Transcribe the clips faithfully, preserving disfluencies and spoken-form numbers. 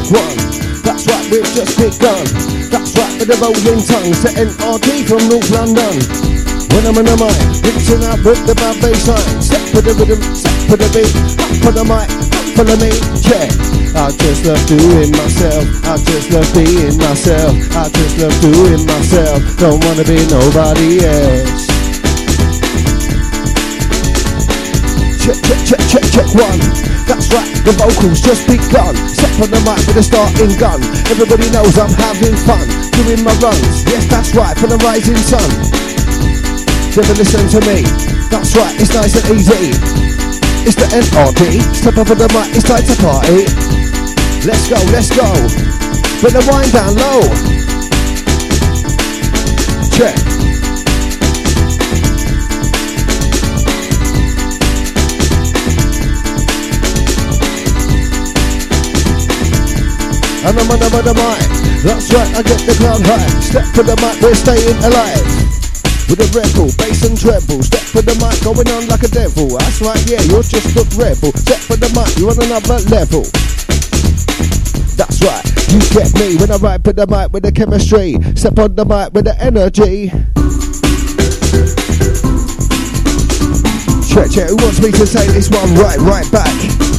one. That's right, we've just begun. That's right, with the rolling tongues, the N R D from North London. When I'm in the mic, reaching out with the bad bass line. Step for the rhythm, step for the beat, up for the mic, up for the me, yeah. I just love doing myself, I just love being myself, I just love doing myself, don't wanna be nobody else. Check, check, check, check, check one. That's right, the vocals just begun. Step on the mic with a starting gun. Everybody knows I'm having fun, doing my runs. Yes, that's right, for the rising sun. Never listen to me. That's right, it's nice and easy. It's the N R D. Step up on the mic, it's time to party. Let's go, let's go. Put the wind down low. Check. And I'm on the, on the mic. That's right, I get the crowd high. Step for the mic, we're staying alive. With a rebel, bass and treble. Step for the mic, going on like a devil. That's right, yeah, you're just a rebel. Step for the mic, you're on another level. That's right, you get me when I ride for the mic with the chemistry. Step on the mic with the energy. Check, check, who wants me to take this one right, right back?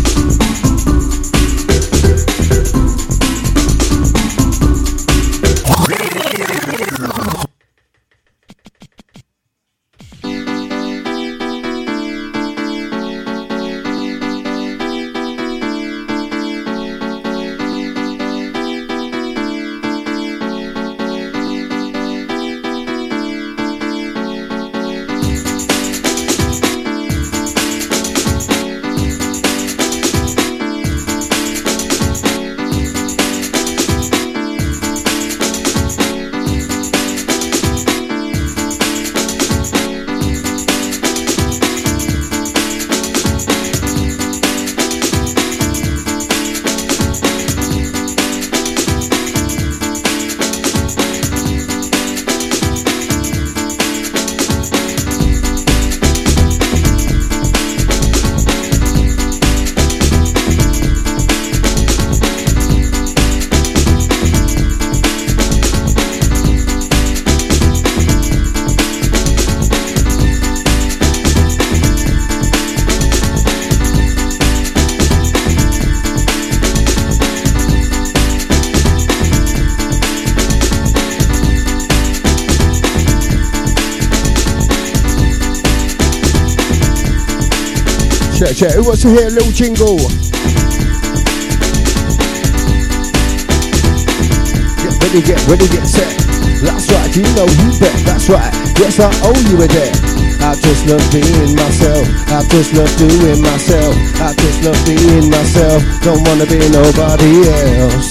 Check, check, who wants to hear a little jingle? Get ready, get ready, get set. That's right, you know you bet, that's right. Yes, I owe you a debt. I just love being myself, I just love doing myself, I just love being myself, don't wanna be nobody else.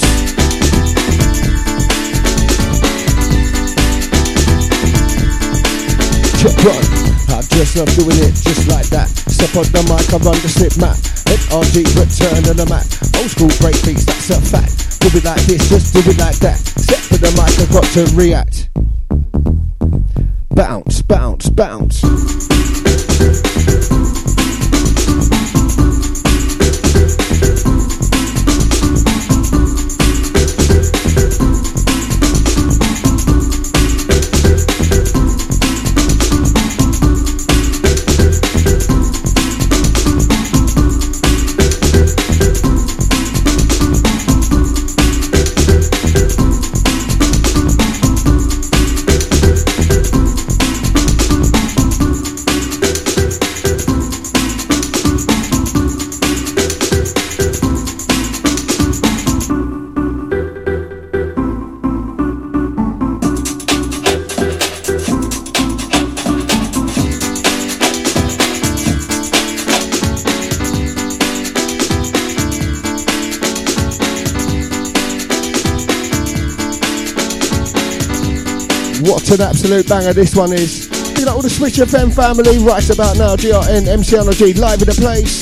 Check one, I just love doing it just like that. Step on the mic, I run the slip mat. N R D, return to the mat. Old school break beats, that's a fact. Do it like this, just do it like that. Step for the mic, I've got to react. Bounce, bounce, bounce. What an absolute banger this one is. You know, all the Switch F M family right about now. G R N, M C N R G, live in the place.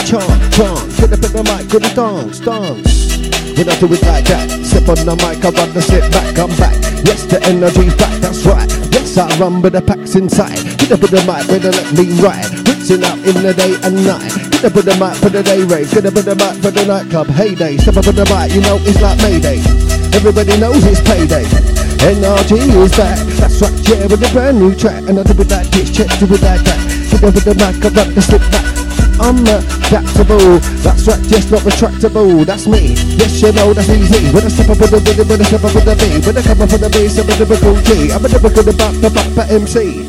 chant, chant. Get up in the mic, gonna dance, dance. When I do it like that, step on the mic, I run the sit back, I'm back. Yes, the energy's back, that's right. Yes, I run with the packs inside. Get up in the mic, better let me ride. Rinsing out in the day and night. Get up in the mic for the day rave. Get up in the mic for the nightclub heyday. Step up in the mic, you know it's like Mayday. Everybody knows it's payday. N R G is back, that's right, yeah, with a brand new track. And I do it like this, check, do it like that. Get up in the mic, I run the sit back. I'm adaptable, that's right, just not retractable, that's me. Yes, you know, that's easy. When I step up with the rhythm, when I step up with the beat, when I come up with the bass, I'm a typical G. I'm a typical the back, the back, the M C.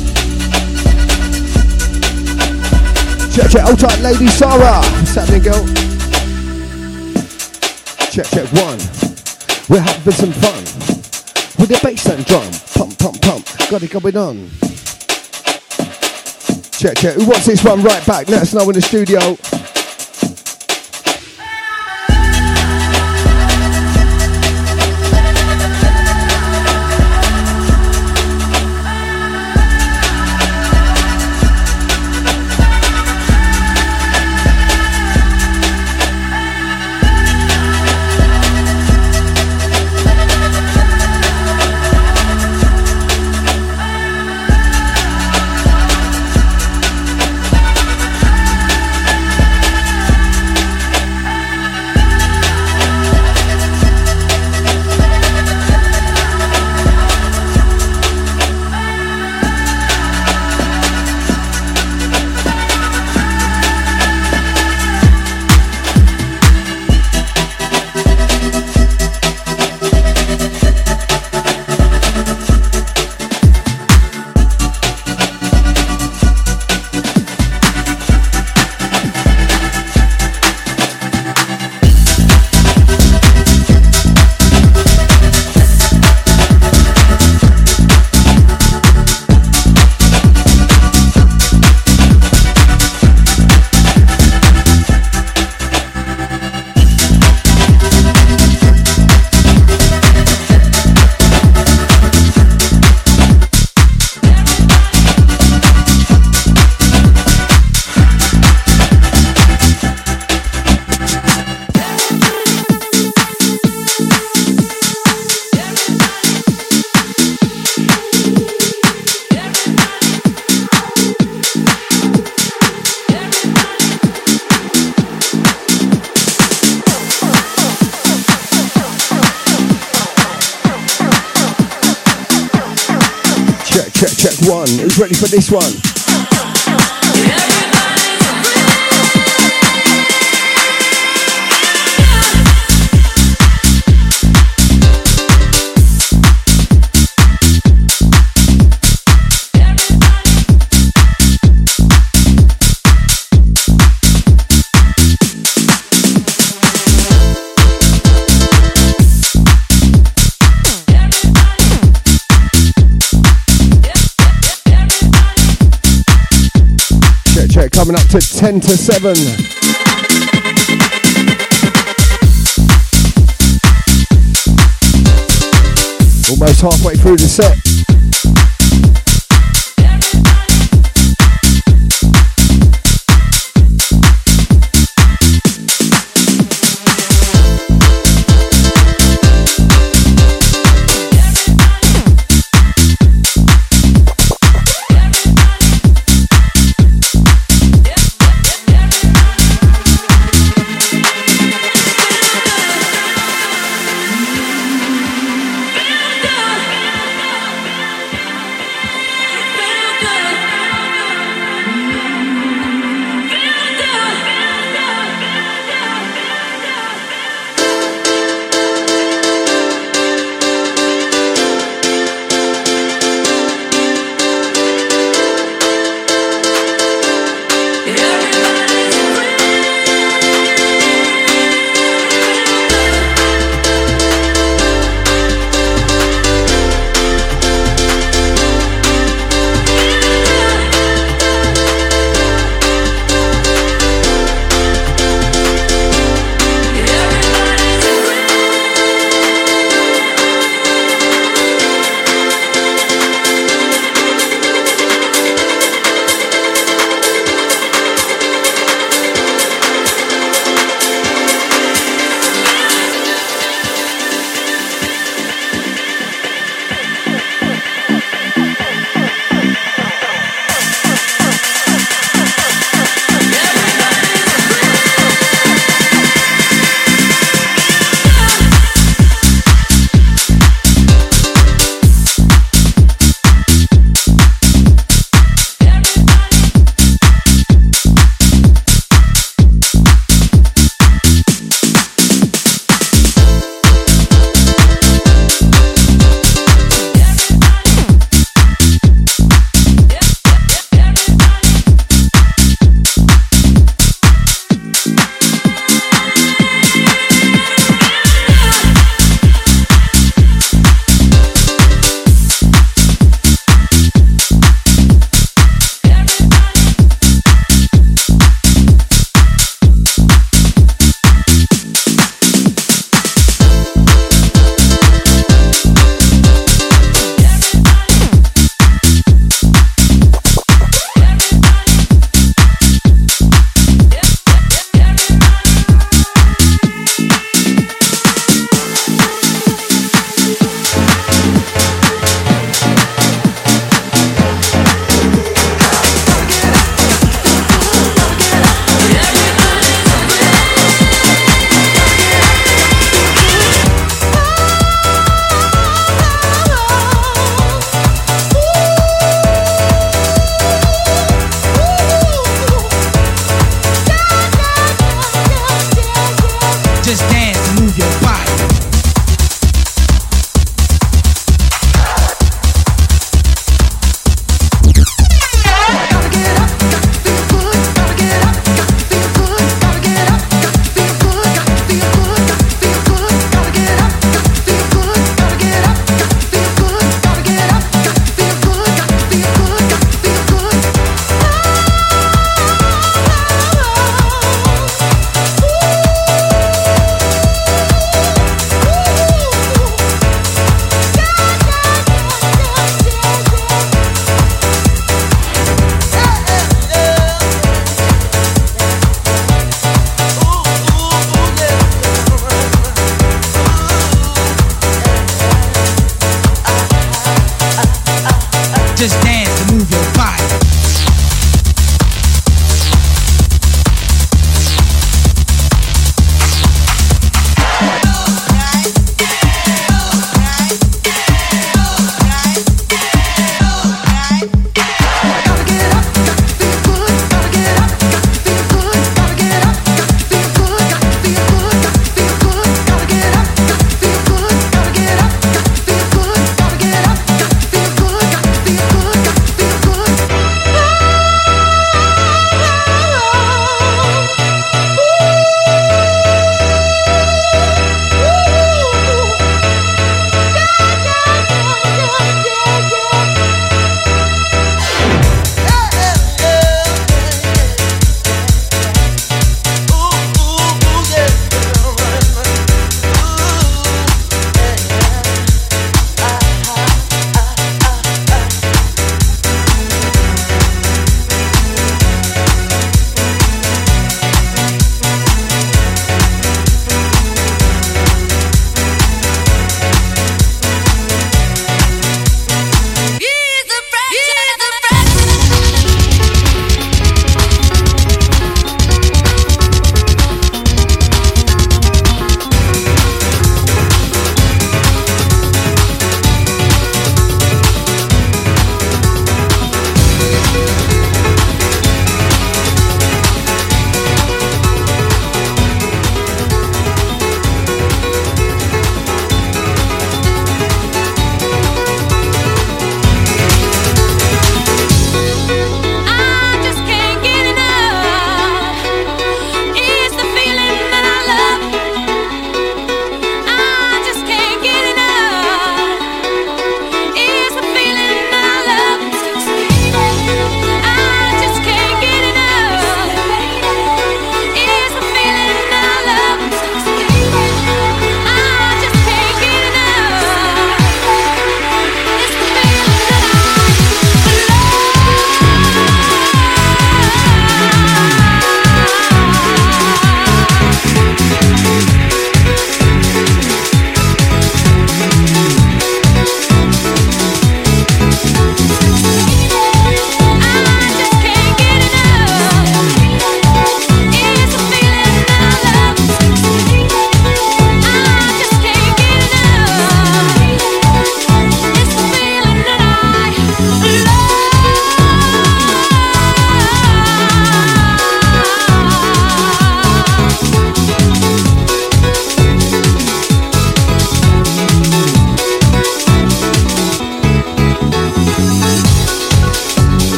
Check, check, hold tight, lady Sarah. What's happening, girl? Check, check, one. We're having some fun with the bass and drum. Pump, pump, pump, got it going on. Check, check. Who wants this one right back? Let us know in the studio. Check, check, one. Who's ready for this one? Coming up to ten to seven. Almost halfway through the set.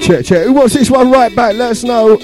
check, check. Who wants this one right back? Let us know.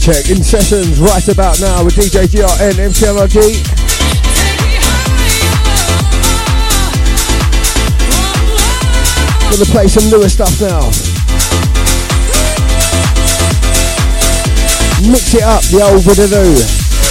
check. In sessions right about now with D J G R N, M C M R G. Gonna play some newer stuff now. Mix it up, the old Voodoo.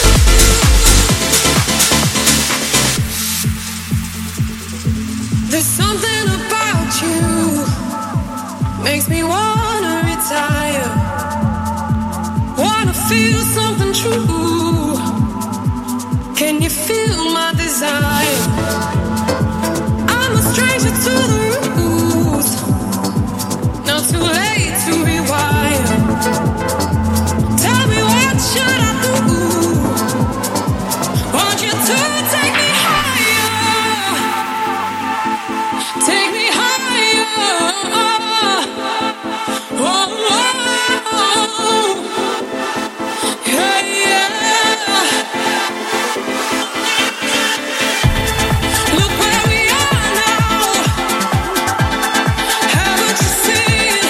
There's something about you makes me wanna retire. Wanna feel something true. Can you feel my desire? I'm a stranger to the rules. Not too late to rewire. Tell me what should I do? Want you to take me higher. Take me higher. Oh, oh, oh. Yeah, yeah. Look where we are now. Haven't you seen?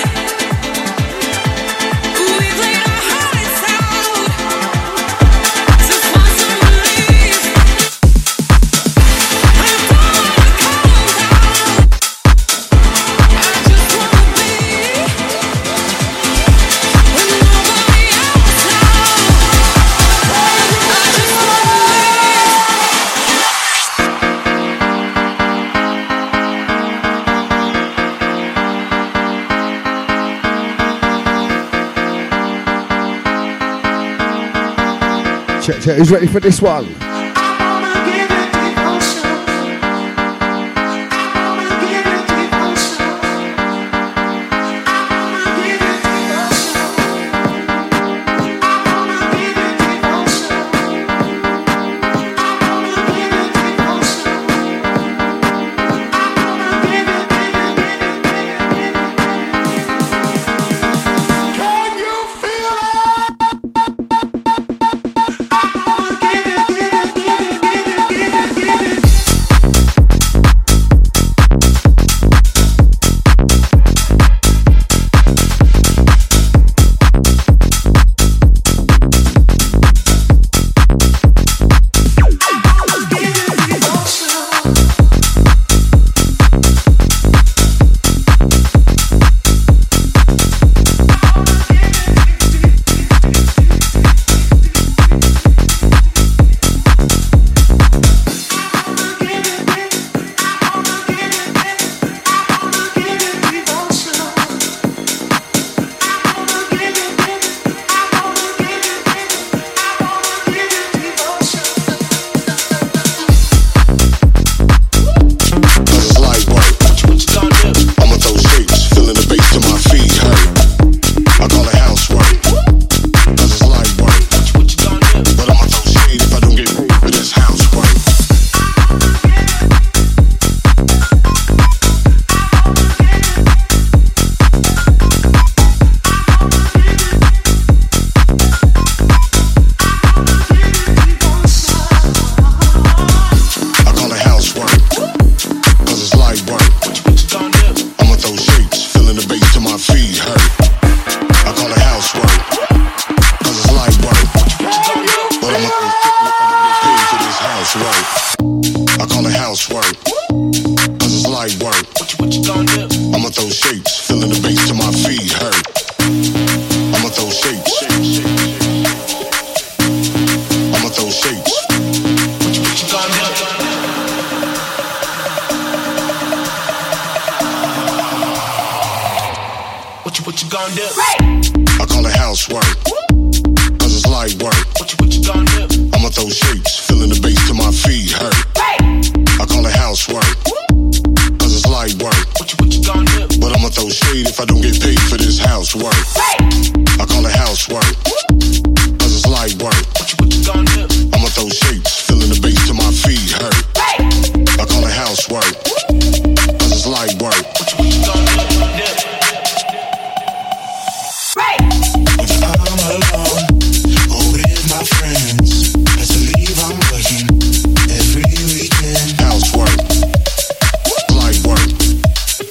We've laid our hearts out to find some relief. I don't wanna calm down. I just wanna be with nobody else now. I just wanna Check, check, who's ready for this one?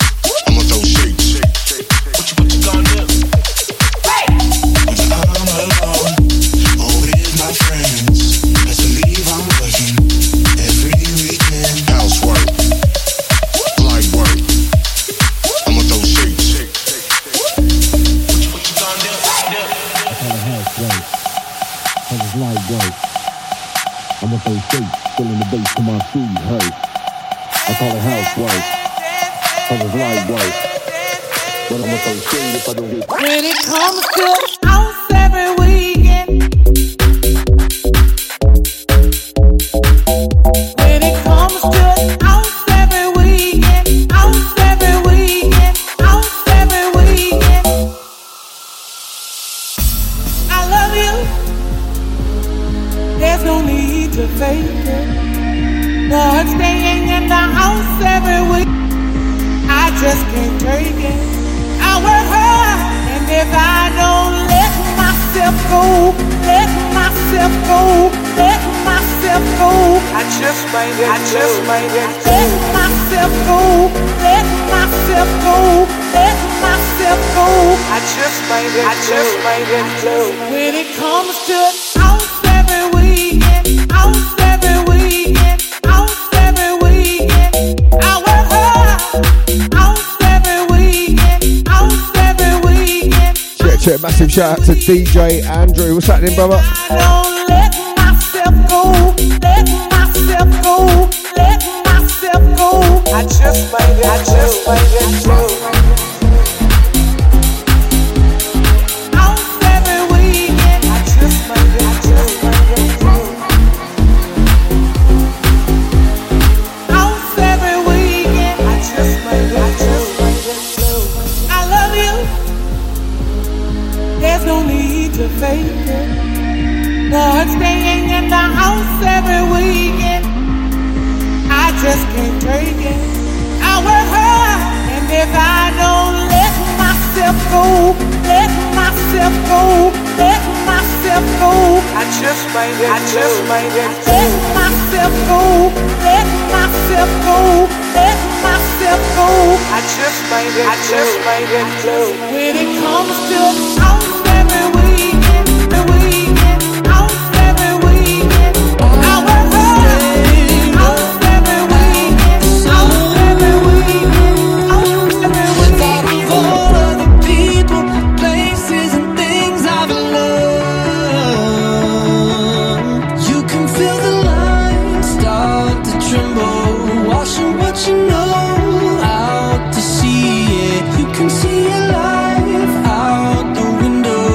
I'm first date, filling the bass to my street, hey. I call it housework, cause it's light work. But I'm a first date if I don't get... When it comes to house every weekend, when it comes to house every weekend, house every weekend, house every weekend, I love you. There's no need to fake it. But staying in the house every week, I just can't take it. I work hard, and if I don't let myself go, let myself go, let myself go, I just might get, I just might get, let myself go, let myself go, let myself go, I just might get, I just might get low. When it comes to house every weekend, house every weekend, house every weekend, I work hard, house every weekend, house every weekend. Check, check, massive shout out to D J Andrew. What's happening, brother? I don't let myself go, let myself go, let myself go. I just might get, I just might get low. House every weekend, I just might get, I just might get low. House every weekend, I just might get, I just might get low. I love you. There's no need to fake it. But staying in the house every weekend, I just can't take it. I work hard, and if I don't let myself go, let myself go, let myself go, I just might get, I just might get, let myself go, let myself go, let myself go, I just might get, I just might get low. When it comes to house every weekend, the weekend, house every weekend, I work hard, house every weekend, house every weekend, house every weekend. All of the people, places, and things I've loved, you can feel the lines start to tremble, washing what you know out to sea. Yeah, you can see your life out the window.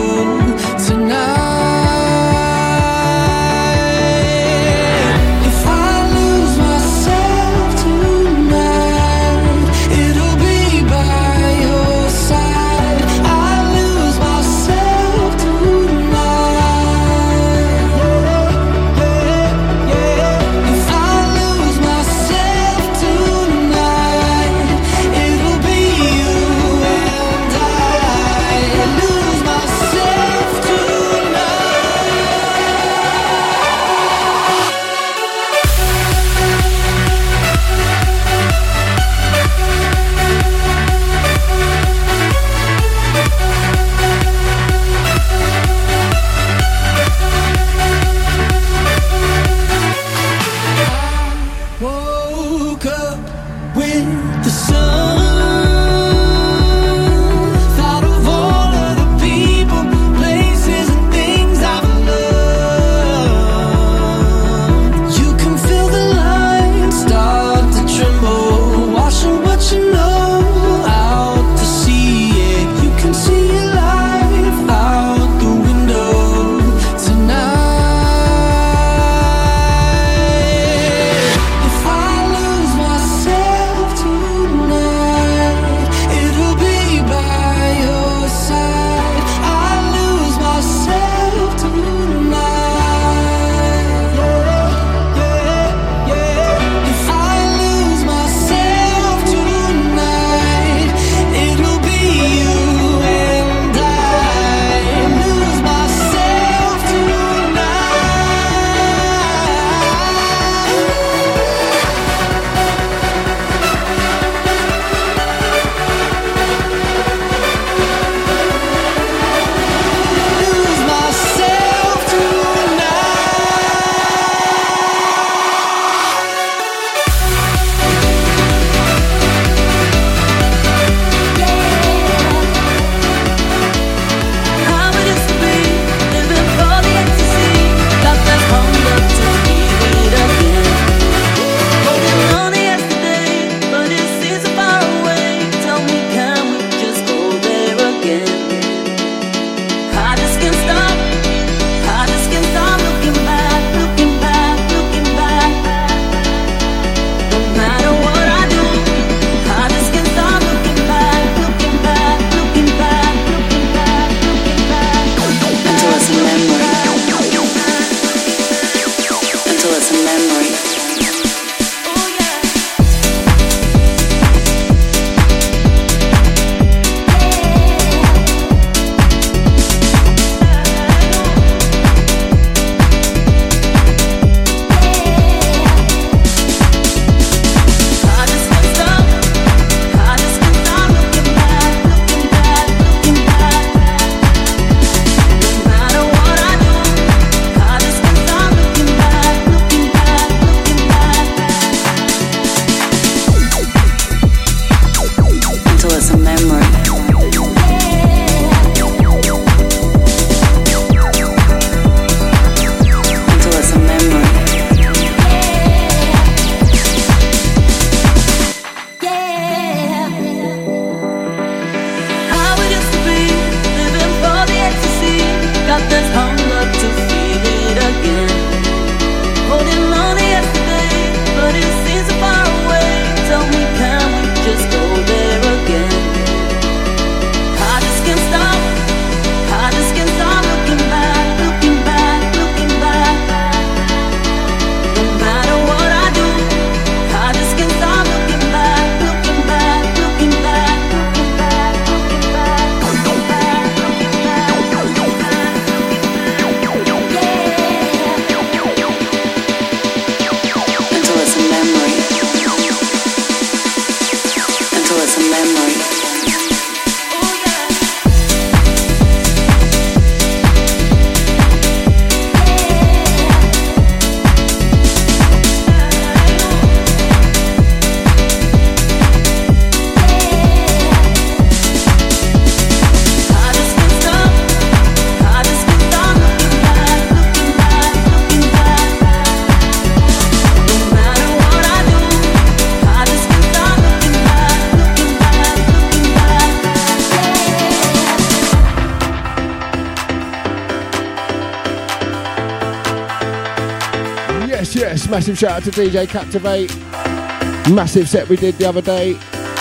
Massive shout out to D J Captivate. Massive set we did the other day.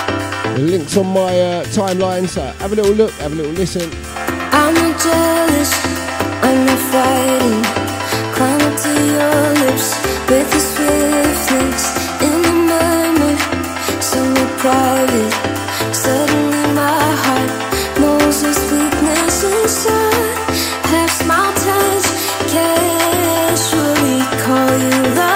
The link's on my uh, timeline, so have a little look, have a little listen. I'm not jealous, I'm not fighting. Climb up to your lips with the swiftness in the murmur, somewhere private. Suddenly my heart knows this weakness inside. Half smile touch, casually call you love.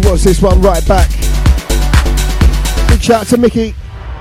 wants this one right back. Big shout out to Mickey.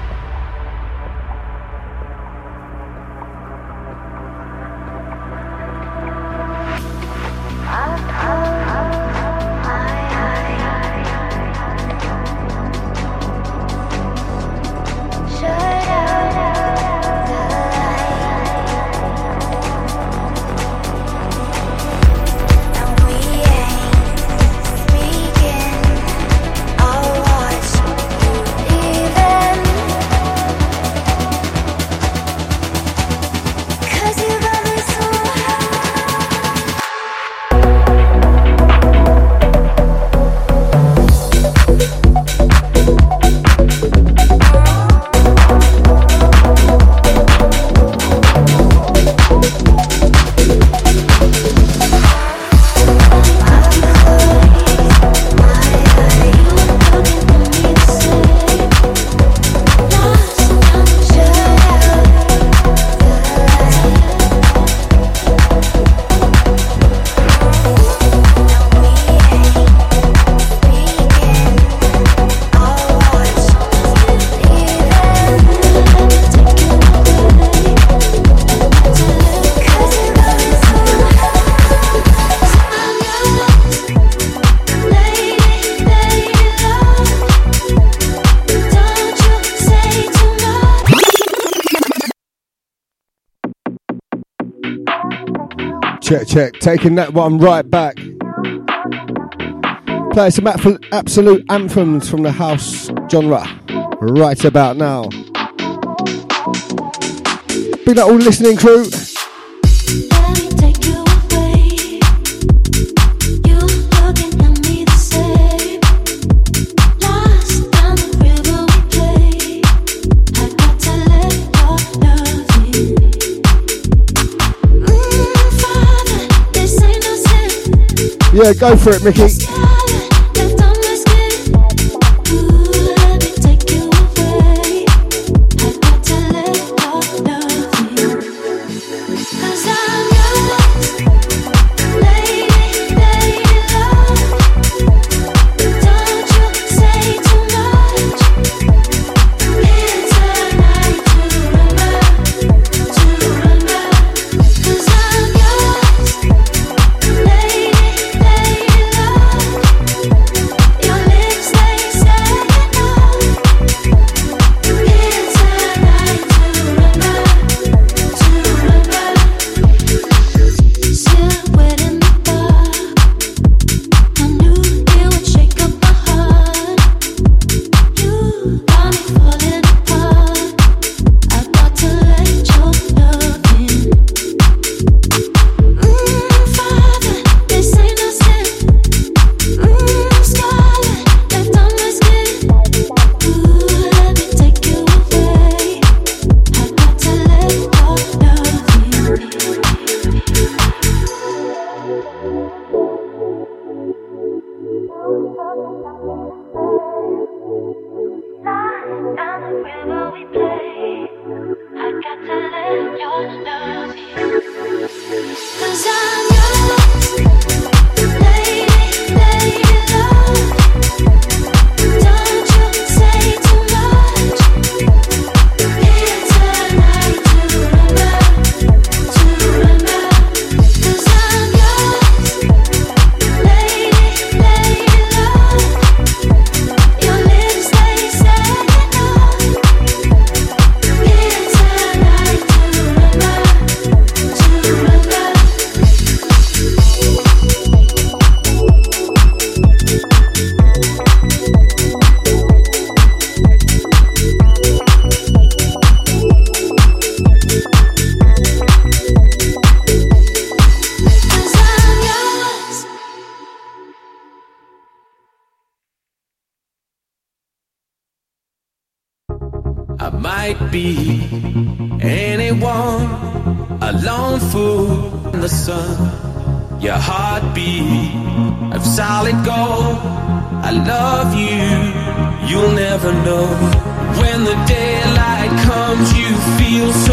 Check, check, taking that one right back. Play some absolute anthems from the house genre right about now. Big up all listening crew. Yeah, go for it, Mickey. I might be anyone, a lone fool in the sun, your heartbeat of solid gold. I love you, you'll never know. When the daylight comes, you feel so